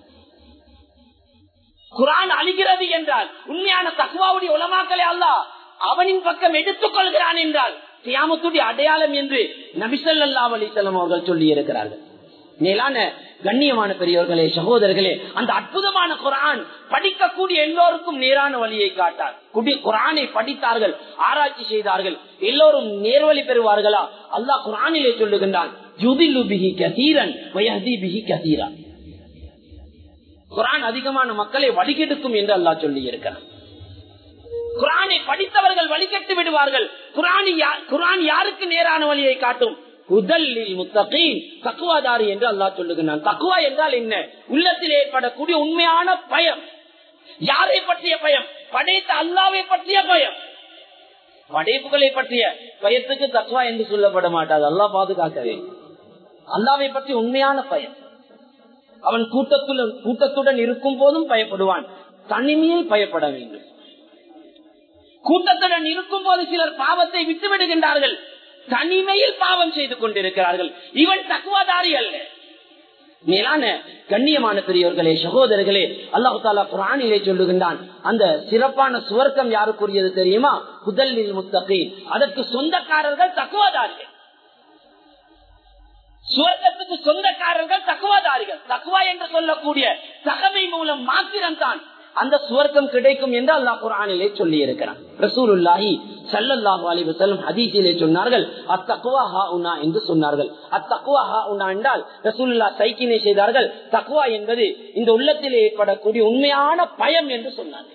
குர்ஆன் அழிகிறது என்றால் உண்மையான தக்வாவுடைய உலமாக்களை அல்லாஹ் அவனின் பக்கம் எடுத்துக் கொள்கிறான் என்றால் கியாமத்துடைய அடையாளம் என்று நபி ஸல்லல்லாஹு அலைஹி வஸல்லம் அவர்கள் சொல்லி இருக்கிறார்கள். மேலான கண்ணியமான பெரியவர்களே, சகோதரர்களே, அந்த அற்புதமான குர்ஆன் படிக்கக்கூடிய எல்லோருக்கும் நேரான வழியை காட்டார். குர்ஆனை படித்தார்கள், ஆராய்ச்சி செய்தார்கள், எல்லோரும் நேர்வழி பெறுவார்களா? அல்லாஹ் குர்ஆனிலே சொல்லுகின்றான், யுதில்லு பிஹி கஸீரன் வ யஹ்தி பிஹி கஸீரா. குர்ஆன் அதிகமான மக்களை வழிகெடுக்கும் என்று அல்லாஹ் சொல்லி இருக்கிறார். குர்ஆனை படித்தவர்கள் வழிகெட்டு விடுவார்கள். குர்ஆன் யாருக்கு நேரான வழியை காட்டும்? ஹுதல்லில் முத்தகீன், தக்வாதாரி என்று அல்லாஹ் சொல்லுகிறான். தக்வா என்றால் என்ன? உள்ளத்தில் ஏற்படக்கூடிய உண்மையான பயம். யாரை பற்றிய பயம்? படைத்த அல்லாஹ்வை பற்றிய பயம். படைப்புகளை பற்றிய பயத்துக்கு தக்வா என்று சொல்லப்பட மாட்டாது. அல்லாஹ் பாதுகாக்கவே. அல்லாஹ்வை பற்றி உண்மையான பயம். அவன் கூட்டத்துடன் இருக்கும் போதும் பயப்படுவான், தனிமையில் பயப்பட வேண்டும். கூட்டத்துடன் இருக்கும் போது சிலர் பாவத்தை விட்டு விடுகின்றார்கள், தனிமையில் பாவம் செய்து கொண்டிருக்கிறார்கள். இவன் தக்வாதாரி அல்ல. மேலான கண்ணியமான பெரியவர்களே, சகோதரர்களே, அல்லாஹ் தஆலா குர்ஆனிலே சொல்லுகின்றான், அந்த சிறப்பான சுவர்க்கம் யாருக்குரியது தெரியுமா? ஹுதல்லில் முத்தகீன். அதற்கு சொந்தக்காரர்கள் தக்வாதாரிகள். சுவர்க்கத்துக்கு சொந்தக்காரர்கள் தக்வாதாரிகள். தக்வா என்று சொல்லக்கூடிய தகமை மூலம் மாத்திரம்தான் அந்த சுவர்க்கம் கிடைக்கும் என்று அல்லாஹ் குர்ஆனிலே சொல்லி இருக்கிறான். ரசூலுல்லாஹி ஸல்லல்லாஹு அலைஹி வஸல்லம் ஹதீஸிலே சொன்னார்கள், அத்தக்வா ஹாஉனா என்று சொன்னார்கள். அத்தக்வா ஹாஉனா என்றால் ரசூலுல்லாஹ் சைக்கினை செய்தார்கள். தக்வா என்பது இந்த உள்ளத்திலே ஏற்படக்கூடிய உண்மையான பயம் என்று சொன்னார்கள்.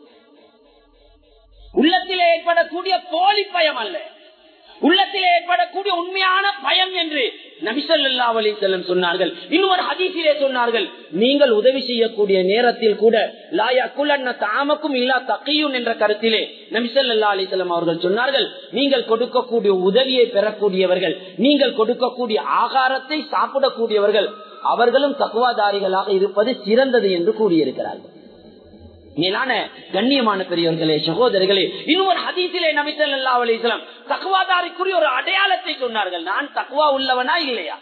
உள்ளத்திலே ஏற்படக்கூடிய போலி பயம் அல்ல, உள்ளத்திலே ஏற்படக்கூடிய உண்மையான பயம் என்று நபி ஸல்லல்லாஹு அலைஹி வஸல்லம் சொன்னார்கள். இன்னொரு ஹதீஸிலே சொன்னார்கள், நீங்கள் உதவி செய்யக்கூடிய நேரத்தில் கூட லா யகுலன்ன தஆமக்கும் இல்லா தகியுன் என்ற கருத்திலே நபி ஸல்லல்லாஹு அலைஹி வஸல்லம் அவர்கள் சொன்னார்கள், நீங்கள் கொடுக்கக்கூடிய உதவியை பெறக்கூடியவர்கள், நீங்கள் கொடுக்கக்கூடிய ஆகாரத்தை சாப்பிடக்கூடியவர்கள், அவர்களும் தக்வாதாரிகளாக இருப்பது சிறந்தது என்று கூறியிருக்கிறார்கள். மேலான கண்ணியமான பெரியவர்களே, சகோதரர்களே, இன்னொரு ஹதீஸிலே நபி ஸல்லல்லாஹு அலைஹி வஸல்லம் தக்வாதாரிக்குரிய ஒரு அடையாளத்தை சொன்னார்கள். நான் தக்வா உள்ளவனா இல்லையா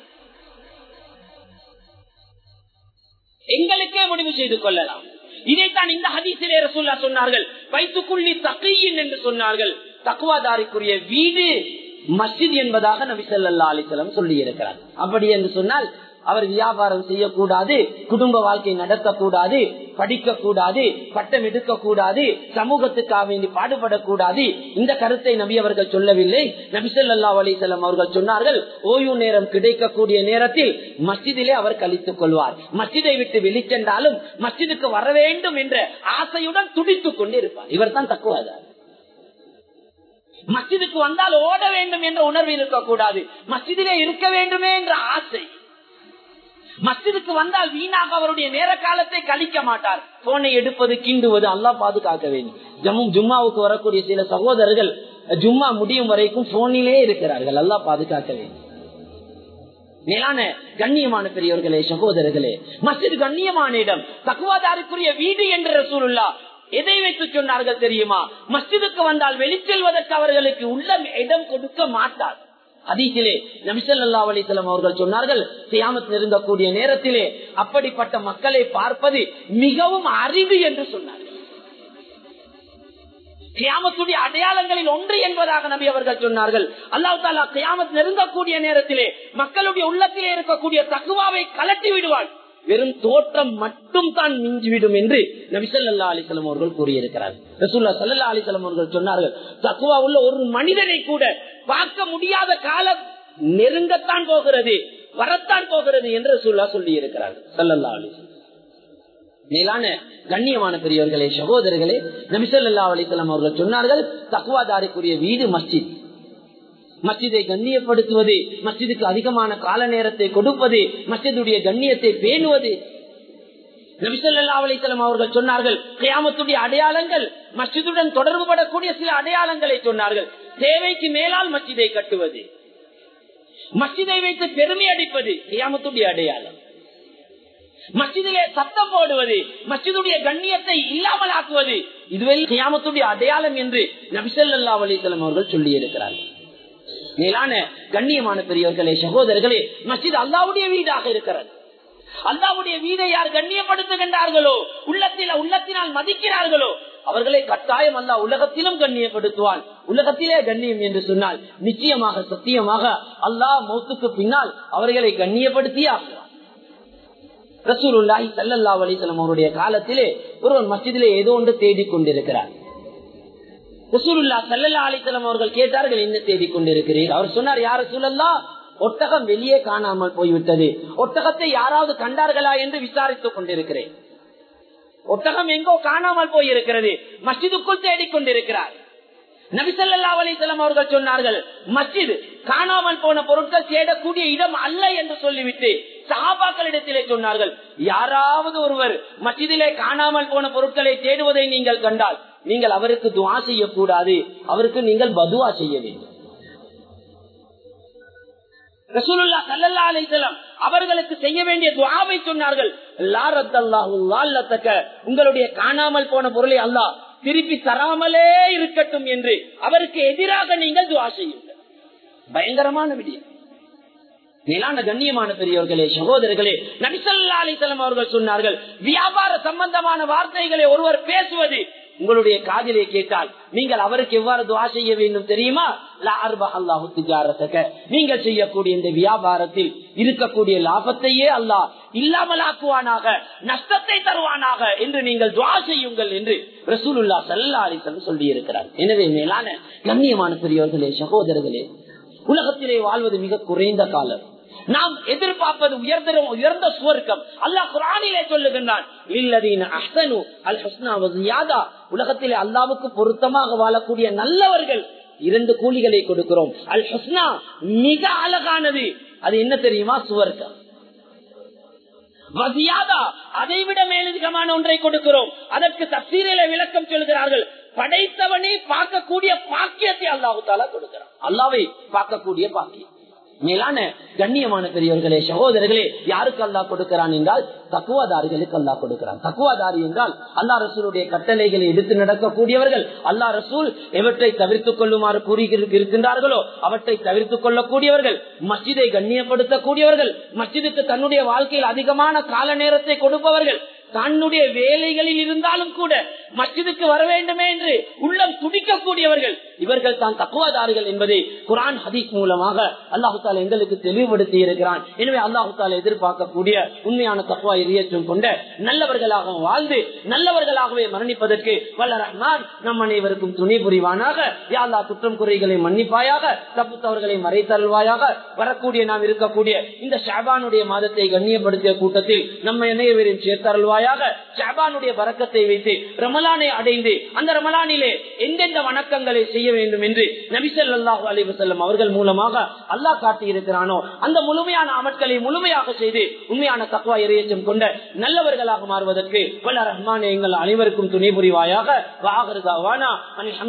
எங்களுக்கே முடிவு செய்து கொள்ளலாம். இதைத்தான் இந்த ஹதீஸிலே ரசூலுல்லாஹ் சொன்னார்கள், பைத்துக்குள்ளி தகியின் என்று சொன்னார்கள். தக்வாதாரிக்குரிய வீடு மஸ்ஜித் என்பதாக நபி ஸல்லல்லாஹு அலைஹி வஸல்லம் சொல்லி இருக்கிறார். அப்படி என்று சொன்னால் அவர் வியாபாரம் செய்யக்கூடாது, குடும்ப வாழ்க்கை நடத்தக்கூடாது, படிக்க கூடாது, பட்டம் எடுக்க கூடாது, சமூகத்துக்காக வேண்டி பாடுபடக்கூடாது. இந்த கருத்தை நபி அவர்கள் சொல்லவில்லை. நபி ஸல்லல்லாஹு அலைஹி வஸல்லம் அவர்கள் சொன்னார்கள், ஓய்வு நேரம் கிடைக்கக்கூடிய நேரத்தில் மஸ்ஜிதிலே அவர் கழித்துக் கொள்வார். மஸ்ஜிதை விட்டு வெளிச்சென்றாலும் மஸ்ஜிதுக்கு வர வேண்டும் என்ற ஆசையுடன் துடித்துக் கொண்டு இருப்பார். இவர் தான் தக்வாதார். மஸ்ஜிதுக்கு வந்தால் ஓட வேண்டும் என்ற உணர்வு இருக்கக்கூடாது, மஸ்ஜிதிலே இருக்க வேண்டுமே என்ற ஆசை. மஸ்ஜிதுக்கு வந்தால் வீணாக அவருடைய நேர காலத்தை கழிக்க மாட்டார். போனை எடுப்பது, கிண்டுவது, அல்லாஹ் பாதுகாக்க வேண்டும். ஜும்மாவுக்கு வரக்கூடிய சில சகோதரர்கள் ஜும்மா முடியும் வரைக்கும் போனிலே இருக்கிறார்கள். அல்லாஹ் பாதுகாக்க வேண்டும். மேலான கண்ணியமான பெரியவர்களே, சகோதரர்களே, மஸ்ஜித் கண்ணியமான இடம், தக்வாதாருக்குரிய வீடு என்று ரசூலுல்லாஹ் எதை வைத்து சொன்னார்கள் தெரியுமா? மஸ்ஜிதுக்கு வந்தால் வெளிச்செல்வதற்கு அவர்களுக்கு உள்ள இடம் கொடுக்க மாட்டார். ஹதீஸிலே நபி ஸல்லல்லாஹு அலைஹி வஸல்லம் அவர்கள் சொன்னார்கள், கியாமத் நெருங்கக்கூடிய நேரத்திலே அப்படிப்பட்ட மக்களை பார்ப்பது மிகவும் அரிது என்று சொன்னார்கள். கியாமத்துடைய அடையாளங்களில் ஒன்று என்பதாக நபி அவர்கள் சொன்னார்கள். அல்லாஹ் தஆலா கியாமத் நெருங்கக்கூடிய நேரத்திலே மக்களுடைய உள்ளத்திலே இருக்கக்கூடிய தக்வாவை கலட்டி விடுவார். வெறும் தோற்றம் மட்டும் தான் மிஞ்சிவிடும் என்று நபி ஸல்லல்லாஹு அலைஹி வஸல்லம் அவர்கள் கூறியிருக்கிறார்கள். ரசூலுல்லாஹ் ஸல்லல்லாஹு அலைஹி வஸல்லம் அவர்கள் சொன்னார்கள், தக்வா உள்ள ஒரு மனிதனை கூட பார்க்க முடியாத காலம் நெருங்கத்தான் போகிறது, வரத்தான் போகிறது என்று ரசூலுல்லாஹ் சொல்லி இருக்கிறார்கள் ஸல்லல்லாஹு அலைஹி வஸல்லம். மேலான கண்ணியமான பெரியவர்களே, சகோதரர்களே, நபி ஸல்லல்லாஹு அலைஹி வஸல்லம் அவர்கள் சொன்னார்கள், தக்வாதாரிக்குரிய வீடு மஸ்ஜித். மஸ்ஜிதை கண்ணியப்படுத்துவது, மஸ்ஜிதுக்கு அதிகமான கால நேரத்தை கொடுப்பது, மஸ்ஜிதுடைய கண்ணியத்தை பேணுவது. நபி ஸல்லல்லாஹு அலைஹி வஸல்லம் அவர்கள் சொன்னார்கள், கியாமத்துடைய அடையாளங்கள், மஸ்ஜிதுடன் தொடர்பு படக்கூடிய சில அடையாளங்களை சொன்னார்கள். தேவைக்கு மேலால் மஸ்ஜிதை கட்டுவது, மஸ்ஜிதை வைத்து பெருமை அடிப்பது கியாமத்துடைய அடையாளம். மஸ்ஜிதிலே சத்தம் போடுவது, மஸ்ஜிதுடைய கண்ணியத்தை இல்லாமல் ஆக்குவது, இதுவே கியாமத்துடைய அடையாளம் என்று நபி ஸல்லல்லாஹு அலைஹி வஸல்லம் அவர்கள் சொல்லி இருக்கிறார்கள். மேலான கண்ணியமான பெரியவர்களே, சகோதரர்களே, மஸ்ஜித் அல்லாஹ்வுடைய வீடாக இருக்கிறது. அல்லாஹ்வுடைய வீடை யார் கண்ணியப்படுத்துகின்றார்களோ, உள்ளத்தினால் மதிக்கிறார்களோ, அவர்களை கட்டாயம் அல்லாஹ் உலகத்திலும் கண்ணியப்படுத்துவான், உலகத்திலே கண்ணியம் என்று சொன்னால் நிச்சயமாக சத்தியமாக அல்லாஹ் மௌத்துக்கு பின்னால் அவர்களை கண்ணியப்படுத்தியே ஆகிறார். ரசூலுல்லாஹி ஸல்லல்லாஹு அலைஹி வஸல்லம் அவருடைய காலத்திலே ஒருவன் மஸ்ஜிதிலே ஏதோ ஒன்று தேடிக் கொண்டிருக்கிறார். ரசூலுல்லாஹி ஸல்லல்லாஹு அலைஹி வஸல்லம் அவர்கள் கேட்டார்கள், என்ன தேடிக் கொண்டிருக்கிறீர்? அவர் சொன்னார், யா ரசூலல்லாஹ், ஒட்டகம் வெளியே காணாமல் போய்விட்டது, ஒட்டகத்தை யாராவது கண்டார்களா என்று விசாரித்துக் கொண்டிருக்கிறேன். ஒட்டகம் எங்கோ காணாமல் போயிருக்கிறது, மஸ்ஜிதுக்குள் தேடிக் கொண்டிருக்கிறார். நபி ஸல்லல்லாஹு அலைஹி வஸல்லம் அவர்கள் சொன்னார்கள், மஸ்ஜித் காணாமல் போன பொருட்கள் தேடக்கூடிய இடம் அல்ல என்று சொல்லிவிட்டு சஹாபாக்களிடத்திலே சொன்னார்கள், யாராவது ஒருவர் மஸ்ஜிதிலே காணாமல் போன பொருட்களை தேடுவதை நீங்கள் கண்டால் நீங்கள் அவருக்கு துஆ செய்யக்கூடாது, அவருக்கு நீங்கள் பதுவா செய்ய வேண்டும். ரசூலுல்லாஹி ஸல்லல்லாஹு அலைஹி வஸல்லம் அவர்களுக்கு செய்ய வேண்டிய துஆவை சொன்னார்கள். லா ரத்தல்லாஹு லால்லதக, உங்களுடைய காணாமல் போன பொருளை அல்லாஹ் திருப்பி தராமலே இருக்கட்டும் என்று அவருக்கு எதிராக நீங்கள் துஆ செய்யுங்கள். பயங்கரமான விடயம். மேலான கண்ணியமான பெரியவர்களே, சகோதரர்களே, நபி ஸல்லல்லாஹு அலைஹி வஸல்லம் அவர்கள் சொன்னார்கள், வியாபார சம்பந்தமான வார்த்தைகளை ஒருவர் பேசுவது உங்களுடைய காதிலே கேட்டால் நீங்கள் அவருக்கு எவ்வாறு துஆ செய்ய வேண்டும் தெரியுமா? லா அர்பஹ அல்லாஹு திஜாரதக, நீங்கள் செய்யக்கூடிய இந்த வியாபாரத்தில் இருக்கக்கூடிய லாபத்தையே அல்லாஹ் இல்லாமலாக்குவானாக, நஷ்டத்தை தருவானாக என்று நீங்கள் துஆ செய்யுங்கள் என்று ரசூலுல்லாஹி ஸல்லல்லாஹு அலைஹி வஸல்லம் சொல்லி இருக்கிறார். எனவே மேலான கண்ணியமான பெரியவர்களே, சகோதரர்களே, உலகத்திலே வாழ்வது மிக குறைந்த காலம். நாம் எதிர்பார்ப்பது உயர்ந்த சுவர்க்கம். அல்லாஹ் குர்ஆனிலே சொல்லுகின்றான், லில்லதீன அஹ்ஸனு அல் ஹுஸ்னா வ ஜியாதா, உலகத்திலே அல்லாஹ்வுக்கு பொருத்தமாக வாழக்கூடிய நல்லவர்கள் 2 கூலிகளை கொடுக்கிறோம். அல் ஹுஸ்னா மிக அழகானது, அது என்ன தெரியுமா? சுவர்க்கம். வ ஜியாதா, அதைவிட மேலதிகமான ஒன்றை கொடுக்கிறோம். அதற்கு தஃசீரிலே விளக்கம் சொல்கிறார்கள், படைத்தவனை பார்க்கக்கூடிய பாக்கியத்தை அல்லாஹ் தஆலா கொடுக்கிறான். அல்லாஹ்வை பார்க்கக்கூடிய பாக்கியம். மேலான கண்ணியமான பெரியவர்களே, சகோதரர்களே, யாருக்கு அல்லாஹ் கொடுக்கிறான் என்றால் தக்வாதாரிகளுக்கு அல்லாஹ் கொடுக்கிறான். தக்வாதாரி என்றால் அல்லாஹ் ரசூலுடைய கட்டளைகளை எடுத்து நடக்கக்கூடியவர்கள். அல்லாஹ் ரசூல் எவற்றை தவிர்த்துக் கொள்ளுமாறு கூறி இருக்கின்றார்களோ அவற்றை தவிர்த்துக் கொள்ளக்கூடியவர்கள், மஸ்ஜிதை கண்ணியப்படுத்தக்கூடியவர்கள், மஸ்ஜிதுக்கு தன்னுடைய வாழ்க்கையில் அதிகமான கால நேரத்தை கொடுப்பவர்கள், தன்னுடைய வேலைகளில் இருந்தாலும் கூட மஸ்ஜிதுக்கு வர வேண்டுமே என்று உள்ளம் துடிக்கக்கூடியவர்கள், இவர்கள் தான் தக்வாதாரிகள் என்பதை குர்ஆன் ஹதீஸ் மூலமாக அல்லாஹ் தஆலா எங்களுக்கு தெளிவுபடுத்தி இருக்கிறான். எனவே அல்லாஹ் தஆலா எதிர்பார்க்கக்கூடிய உண்மையான தக்வா இறையச்சம் கொண்ட நல்லவர்களாக வாழ்ந்து நல்லவர்களாகவே மரணிப்பதற்கு வல்ல ரஹ்மான் நம் அனைவருக்கும் துணை புரிவானாக. யா அல்லாஹ், குற்றம் குறைகளை மன்னிப்பாயாக, தப்பு தவறுகளை மறைத்தருள்வாயாக. வரக்கூடிய நாம் இருக்கக்கூடிய இந்த ஷஅபானுடைய மாதத்தை கண்ணியப்படுத்திய கூட்டத்தில் நம்ம அனைவரையும் சேர்த்தருள்வாயாக. ஷஅபானுடைய பரக்கத்தை வைத்து ரமலானை அடைந்து அந்த ரமலானிலே எந்தெந்த வணக்கங்களை செய்ய வேண்டும் என்று நபி ஸல்லல்லாஹு அலைஹி வஸல்லம் அவர்கள் மூலமாக அல்லாஹ் காட்டி இருக்கிறானோ அந்த முழுமையான அமல்களை முழுமையாக செய்து உண்மையான தக்வா இறையச்சம் கொண்ட நல்லவர்களாக மாறுவதற்கு வல்ல ரஹ்மான் எங்கள் அனைவருக்கும் துணை புரிவாயாக. வ ஆகிரு தஅவானா